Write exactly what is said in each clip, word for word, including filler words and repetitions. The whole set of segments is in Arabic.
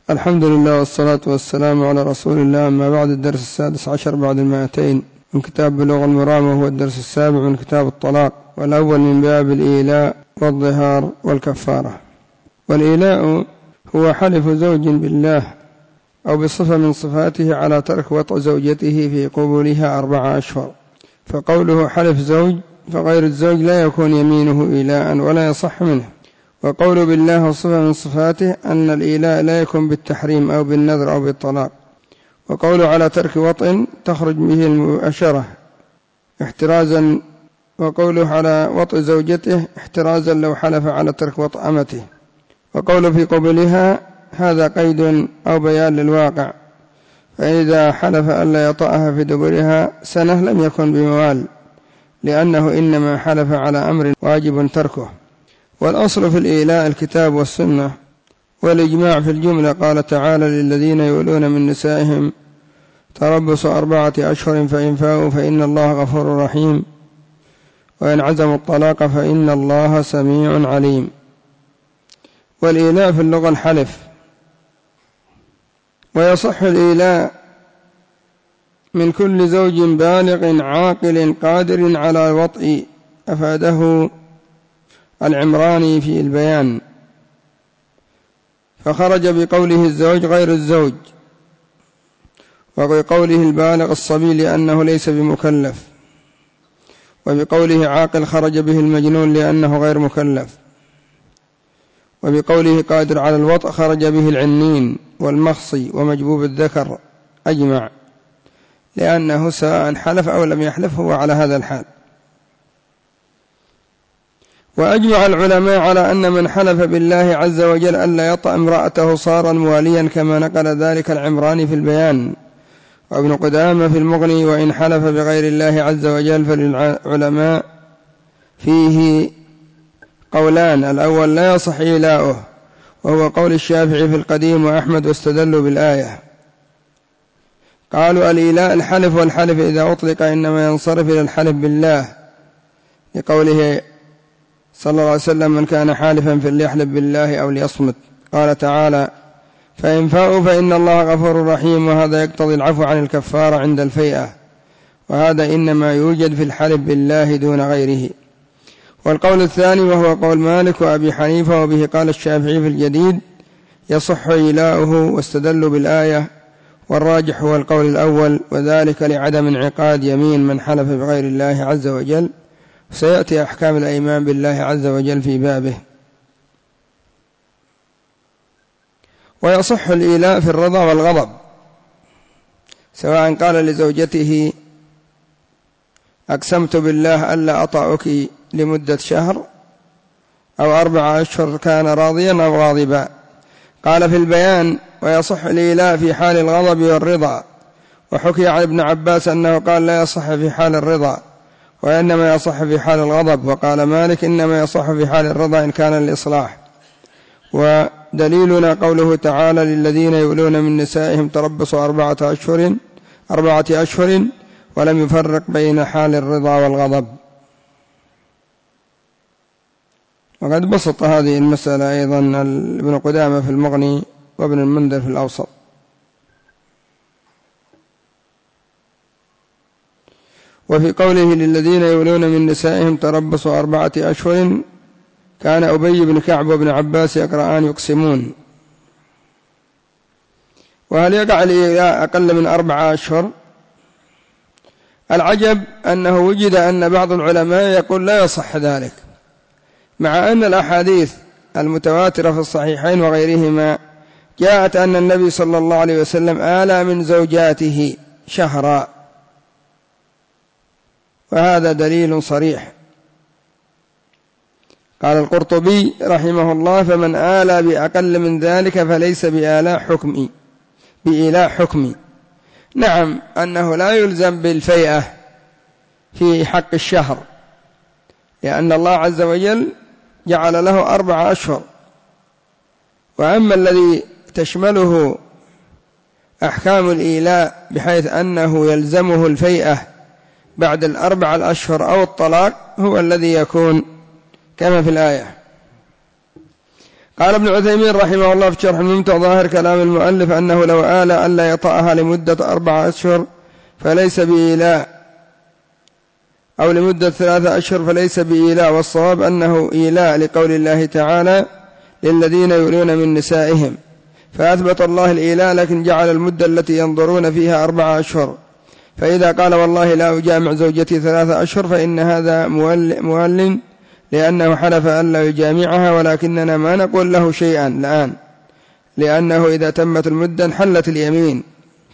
الحمد لله والصلاة والسلام على رسول الله. أما بعد، الدرس السادس عشر بعد المائتين من كتاب بلوغ المرام، وهو الدرس السابع من كتاب الطلاق، والأول من باب الإيلاء والظهار والكفارة. والإيلاء هو حلف زوج بالله أو بصفة من صفاته على ترك وطء زوجته في قبولها أربعة أشهر، فقوله حلف زوج فغير الزوج لا يكون يمينه إيلاء ولا يصح منه. وقول بالله صفة من صفاته أن الإيلاء لا يكون بالتحريم أو بالنذر أو بالطلاق. وقوله على ترك وطء تخرج به المباشرة احترازا، وقوله على وطء زوجته احترازا لو حلف على ترك وطء أمته. وقوله في قبلها هذا قيد أو بيان للواقع، فإذا حلف ألا يطأها في دبرها سنة لم يكن بموال، لأنه إنما حلف على أمر واجب تركه. والأصل في الإيلاء الكتاب والسنة والإجماع في الجملة. قال تعالى: للذين يؤلون من نسائهم تربص أربعة أشهر فإن فاءوا فإن الله غفور رحيم، وإن عزموا الطلاق فإن الله سميع عليم. والإيلاء في اللغة الحلف، ويصح الإيلاء من كل زوج بالغ عاقل قادر على الوطء، أفاده العمراني في البيان، فخرج بقوله الزوج غير الزوج، وبقوله البالغ الصبي لأنه ليس بمكلف، وبقوله عاقل خرج به المجنون لأنه غير مكلف، وبقوله قادر على الوطء خرج به العنين والمخصي ومجبوب الذكر أجمع، لأنه سواء حلف أو لم يحلف هو على هذا الحال. وأجمع العلماء على أن من حلف بالله عز وجل ألا يطأ امرأته صار مواليا، كما نقل ذلك العمراني في البيان وابن قدامة في المغني. وإن حلف بغير الله عز وجل فللعلماء فيه قولان: الأول لا يصح إيلاؤه، وهو قول الشافعي في القديم وأحمد، واستدلوا بالآية. قالوا الإيلاء الحلف، والحلف إذا أطلق إنما ينصرف إلى الحلف بالله، لقوله صلى الله عليه وسلم: من كان حالفا فليحلف بالله أو ليصمت. قال تعالى: فإن فاءوا فإن الله غفور رحيم، وهذا يقتضي العفو عن الكفارة عند الفيئة، وهذا إنما يوجد في الحلف بالله دون غيره. والقول الثاني وهو قول مالك وأبي حنيفة، وبه قال الشافعي في الجديد: يصح إيلاؤه، واستدلوا بالآية. والراجح هو القول الأول، وذلك لعدم انعقاد يمين من حلف بغير الله عز وجل، سيأتي أحكام الأيمان بالله عز وجل في بابه. ويصح الإيلاء في الرضا والغضب، سواء قال لزوجته: أقسمت بالله ألا أطأك لمدة شهر أو أربعة أشهر، كان راضيا أو غاضبا. قال في البيان: ويصح الإيلاء في حال الغضب والرضا. وحكي عن ابن عباس أنه قال: لا يصح في حال الرضا، وإنما يصح في حال الغضب. وقال مالك: إنما يصح في حال الرضا إن كان الإصلاح. ودليلنا قوله تعالى: للذين يؤلون من نسائهم تربصوا أربعة أشهر أربعة أشهر، ولم يفرق بين حال الرضا والغضب. وقد بسط هذه المسألة أيضا ابن قدامة في المغني وابن المنذر في الأوسط. وفي قوله: للذين يؤلون من نسائهم تربصوا أربعة أشهر، كان أبي بن كعب وابن عباس يقرآن يقسمون. وهل يقع الإيلاء أقل من أربعة أشهر؟ العجب أنه وجد أن بعض العلماء يقول لا يصح ذلك، مع أن الأحاديث المتواترة في الصحيحين وغيرهما جاءت أن النبي صلى الله عليه وسلم آلى من زوجاته شهرا، وهذا دليل صريح. قال القرطبي رحمه الله: فمن آلى بأقل من ذلك فليس بآلاء حكمي بإيلاء حكمي. نعم، أنه لا يلزم بالفيئة في حق الشهر، لأن الله عز وجل جعل له أربع أشهر. وأما الذي تشمله أحكام الإيلاء بحيث أنه يلزمه الفيئة بعد الأربع الأشهر أو الطلاق، هو الذي يكون كما في الآية. قال ابن عثيمين رحمه الله في شرح الممتع ظاهر كلام المؤلف أنه لو آل ألا يطأها لمدة أربعة أشهر فليس بإيلاء، أو لمدة ثلاثة أشهر فليس بإيلاء، والصواب أنه إيلاء لقول الله تعالى للذين يؤلون من نسائهم، فأثبت الله الإيلاء لكن جعل المدة التي ينظرون فيها أربعة أشهر. فإذا قال والله لا أجامع زوجتي ثلاثة أشهر فإن هذا مول لأنه حلف أن لا يجامعها، ولكننا ما نقول له شيئا الآن، لأنه إذا تمت المدة انحلت اليمين.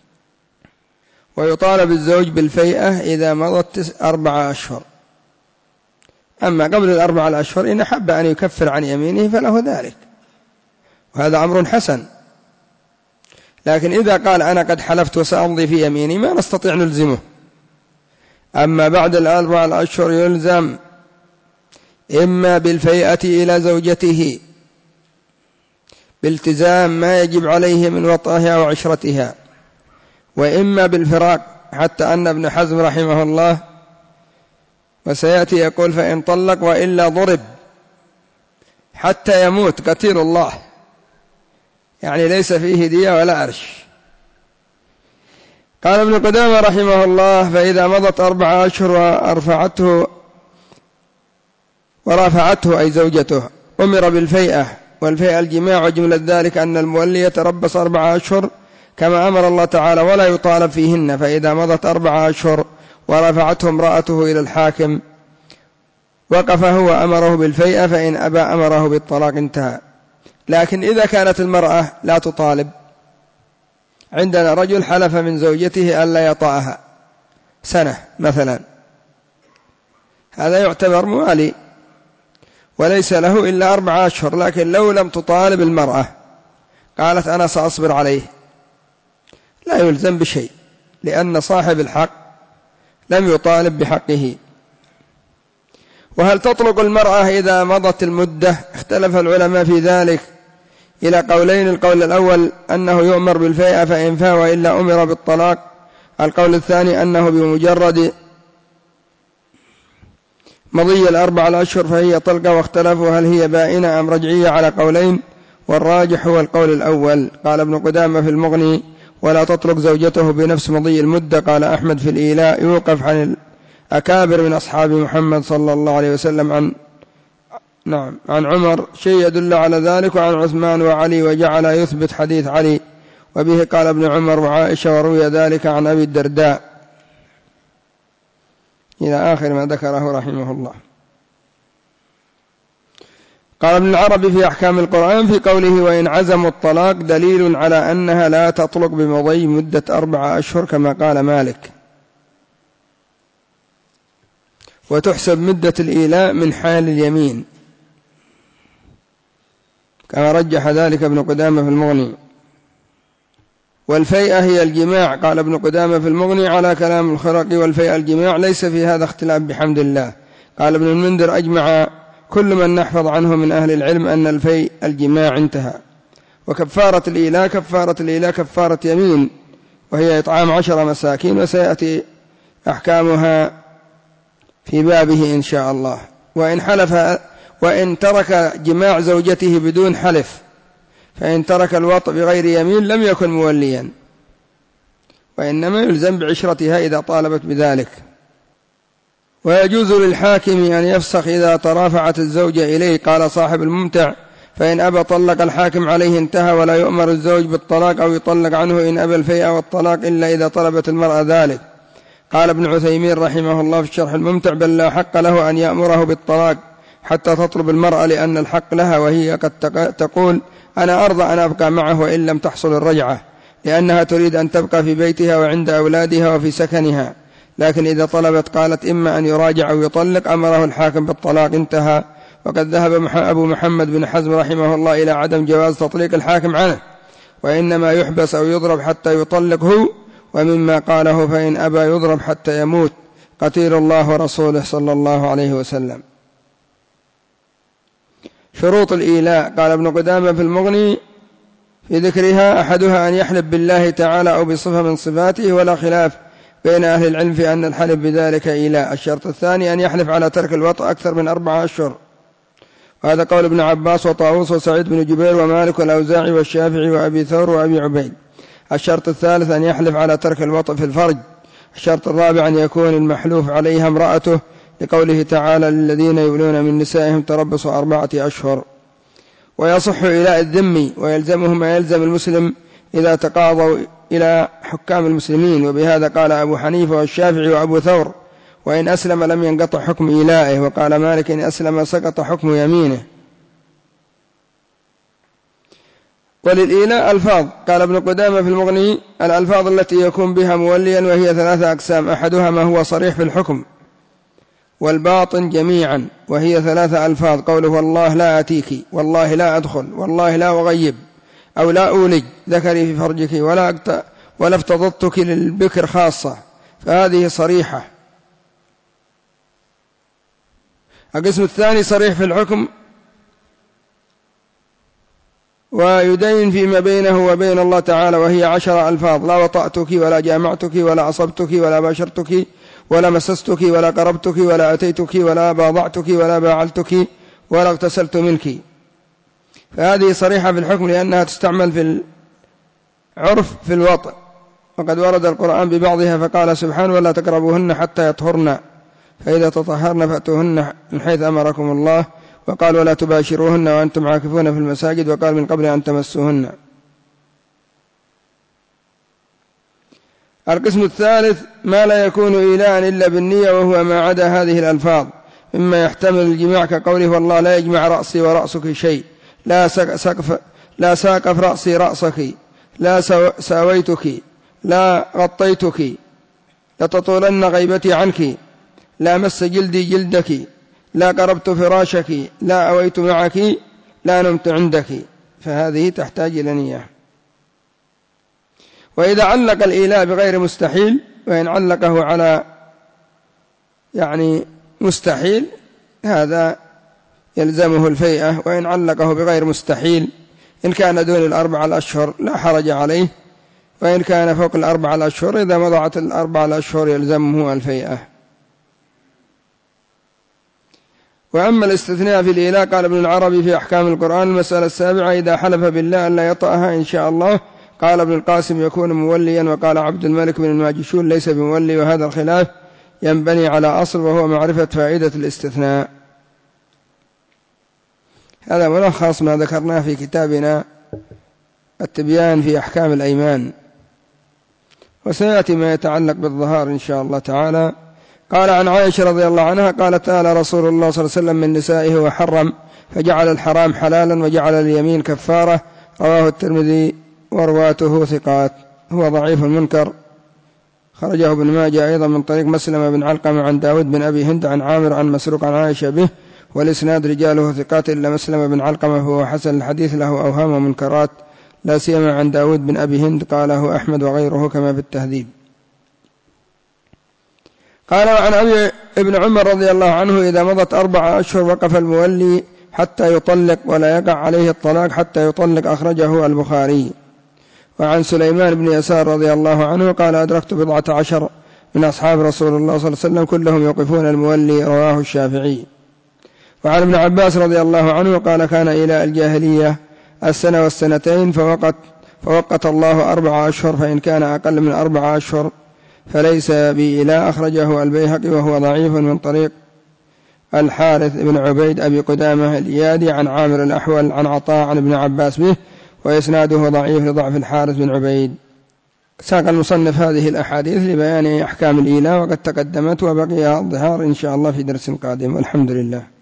ويطالب الزوج بالفيئة إذا مضت أربعة أشهر، أما قبل الأربعة الأشهر إن حب أن يكفر عن يمينه فله ذلك، وهذا أمر حسن. لكن إذا قال أنا قد حلفت وسأمضي في يميني ما نستطيع نلزمه. أما بعد الأربعة الأشهر يلزم إما بالفيئة إلى زوجته بالتزام ما يجب عليه من وطئها وعشرتها، وإما بالفراق، حتى أن ابن حزم رحمه الله وسيأتي يقول فإن طلق وإلا ضرب حتى يموت قتيل الله، يعني ليس فيه دية ولا أرش. قال ابن قدامة رحمه الله فإذا مضت أربعة أشهر وأرفعته ورافعته أي زوجته أمر بالفيئة، والفيئة الجماع، وجملة ذلك أن المولي يتربص أربعة أشهر كما أمر الله تعالى ولا يطالب فيهن. فإذا مضت أربعة أشهر ورفعته امرأته إلى الحاكم وقف هو أمره بالفيئة، فإن أبى أمره بالطلاق انتهى. لكن إذا كانت المرأة لا تطالب، عندنا رجل حلف من زوجته ألا يطأها سنة مثلا، هذا يعتبر موالي وليس له إلا أربعة أشهر، لكن لو لم تطالب المرأة قالت أنا سأصبر عليه لا يلزم بشيء، لأن صاحب الحق لم يطالب بحقه. وهل تطلق المرأة إذا مضت المدة؟ اختلف العلماء في ذلك إلى قولين. القول الأول أنه يؤمر بالفيئة فإن فاء وإلا أمر بالطلاق. القول الثاني أنه بمجرد مضي الأربع الأشهر فهي طلقة، واختلفوا هل هي بائنة أم رجعية على قولين، والراجح هو القول الأول. قال ابن قدامة في المغني ولا تطلق زوجته بنفس مضي المدة. قال أحمد في الإيلاء يوقف عن الأكابر من أصحاب محمد صلى الله عليه وسلم عن نعم عن عمر شيء يدل على ذلك، وعن عثمان وعلي، وجعل يثبت حديث علي، وبه قال ابن عمر وعائشة، وروي ذلك عن أبي الدرداء إلى آخر ما ذكره رحمه الله. قال ابن العربي في أحكام القرآن في قوله وإن عزموا الطلاق دليل على أنها لا تطلق بمضي مدة أربعة أشهر كما قال مالك، وتحسب مدة الإيلاء من حال اليمين كما رجح ذلك ابن قدامة في المغني. والفيئة هي الجماع. قال ابن قدامة في المغني على كلام الخرقي والفيئة الجماع ليس في هذا اختلاف بحمد الله. قال ابن المنذر أجمع كل من نحفظ عنه من أهل العلم أن الفيء الجماع انتهى. وكفارة الإيلاء كفارة الإيلاء كفارة يمين، وهي إطعام عشر مساكين، وسيأتي أحكامها في بابه إن شاء الله. وإن حلف وإن ترك جماع زوجته بدون حلف، فإن ترك الوطء بغير يمين لم يكن موليا، وإنما يلزم بعشرتها إذا طالبت بذلك. ويجوز للحاكم أن يفسخ إذا ترافعت الزوجة إليه. قال صاحب الممتع فإن أبى طلق الحاكم عليه انتهى، ولا يؤمر الزوج بالطلاق أو يطلق عنه إن أبى الفيء والطلاق إلا إذا طلبت المرأة ذلك. قال ابن عثيمين رحمه الله في الشرح الممتع بل لا حق له أن يأمره بالطلاق حتى تطلب المرأة، لأن الحق لها، وهي قد تقول أنا أرضى أن أبقى معه وإن لم تحصل الرجعة، لأنها تريد أن تبقى في بيتها وعند أولادها وفي سكنها. لكن إذا طلبت قالت إما أن يراجع أو يطلق أمره الحاكم بالطلاق انتهى. وقد ذهب أبو محمد بن حزم رحمه الله إلى عدم جواز تطليق الحاكم عنه، وإنما يحبس أو يضرب حتى يطلق هو. ومما قاله فإن أبى يضرب حتى يموت قتيل الله ورسوله صلى الله عليه وسلم. شروط الإيلاء. قال ابن قدامة في المغني في ذكرها أحدها أن يحلف بالله تعالى أو بصفة من صفاته، ولا خلاف بين أهل العلم في أن الحلف بذلك إيلاء. الشرط الثاني أن يحلف على ترك الوطء أكثر من أربعة أشهر، وهذا قول ابن عباس وطاووس وسعيد بن جبير ومالك والأوزاعي والشافعي وأبي ثور وأبي عبيد. الشرط الثالث أن يحلف على ترك الوطء في الفرج. الشرط الرابع أن يكون المحلوف عليها امرأته، لقوله تعالى للذين يؤلون من نسائهم تربص أربعة أشهر. ويصح إيلاء الذم ويلزمه ما يلزم المسلم إذا تقاضوا إلى حكام المسلمين، وبهذا قال أبو حنيفة والشافعي وأبو ثور، وإن أسلم لم ينقطع حكم إيلائه، وقال مالك إن أسلم سقط حكم يمينه. وللإيلاء ألفاظ، قال ابن قدامة في المغني الألفاظ التي يكون بها موليا وهي ثلاثة أقسام، أحدها ما هو صريح في الحكم والباطن جميعا، وهي ثلاثة ألفاظ، قوله والله لا أتيك، والله لا أدخل، والله لا أغيب، أو لا أولج ذكري في فرجك، ولا, أكت... ولا افتضضتك للبكر خاصة، فهذه صريحة. القسم الثاني صريح في الحكم ويدين فيما بينه وبين الله تعالى، وهي عشر ألفاظ، لا وطأتك ولا جامعتك ولا أصبتك ولا باشرتك ولا مسستك ولا قربتك ولا أتيتك ولا باضعتك ولا باعلتك ولا اغتسلت منك. فهذه صريحة في الحكم لأنها تستعمل في العرف في الوطء، وقد ورد القرآن ببعضها فقال سبحانه ولا تقربوهن حتى يطهرن فإذا تطهرن فأتوهن من حيث أمركم الله، وقال ولا تباشروهن وأنتم عاكفون في المساجد، وقال من قبل أن تمسوهن. القسم الثالث ما لا يكون إيلاء إلا بالنية، وهو ما عدا هذه الألفاظ مما يحتمل الجماع، كقوله والله لا يجمع رأسي ورأسك شيء، لا سقف لا ساقف رأسي رأسك، لا ساويتك، لا غطيتك، لتطولن غيبتي عنك، لا مس جلدي جلدك، لا قربت فراشك، لا أويت معك، لا نمت عندك. فهذه تحتاج إلى نية. وإذا علق الإيلاء بغير مستحيل، وإن علقه على يعني مستحيل هذا يلزمه الفيئة، وإن علقه بغير مستحيل إن كان دون الأربعة الأشهر لا حرج عليه، وإن كان فوق الأربعة الأشهر إذا مضت الأربعة الأشهر يلزمه الفيئة. وأما الاستثناء في الإيلاء قال ابن العربي في أحكام القرآن المسألة السابعة إذا حلف بالله أن لا يطأها إن شاء الله، قال ابن القاسم يكون موليا، وقال عبد الملك بن الماجشون ليس بمولي، وهذا الخلاف ينبني على أصل وهو معرفة فائدة الاستثناء. هذا ملخص ما ذكرناه في كتابنا التبيان في أحكام الأيمان، وسيأتي ما يتعلق بالظهار إن شاء الله تعالى. قال عن عائشة رضي الله عنها قالت آل رسول الله صلى الله عليه وسلم من نسائه وحرم، فجعل الحرام حلالا وجعل اليمين كفارة، رواه الترمذي ورواته ثقات. هو ضعيف المنكر، خرجه ابن ماجه أيضا من طريق مسلم بن علقمة عن داود بن أبي هند عن عامر عن مسروق عن عائشة به، والإسناد رجاله ثقات إلا مسلم بن علقمة فهو حسن الحديث له أوهام ومنكرات، لا سيما عن داود بن أبي هند قاله أحمد وغيره كما في التهذيب. قال عن أبي ابن عمر رضي الله عنه إذا مضت أربعة أشهر وقف المولي حتى يطلق ولا يقع عليه الطلاق حتى يطلق، أخرجه البخاري. وعن سليمان بن يسار رضي الله عنه قال أدركت بضعة عشر من أصحاب رسول الله صلى الله عليه وسلم كلهم يوقفون المولي، رواه الشافعي. وعن ابن عباس رضي الله عنه قال كان إلى الجاهلية السنة والسنتين فوقت, فوقت الله أربع أشهر، فإن كان أقل من أربع أشهر فليس بإله، أخرجه البيهقي وهو ضعيف من طريق الحارث بن عبيد أبي قدامة الإيادي عن عامر الأحول عن عطاء عن ابن عباس به، وإسناده ضعيف لضعف الحارث بن عبيد. ساق المصنف هذه الأحاديث لبيان أحكام الإله وقد تقدمت، وبقي الظهار إن شاء الله في درس قادم، والحمد لله.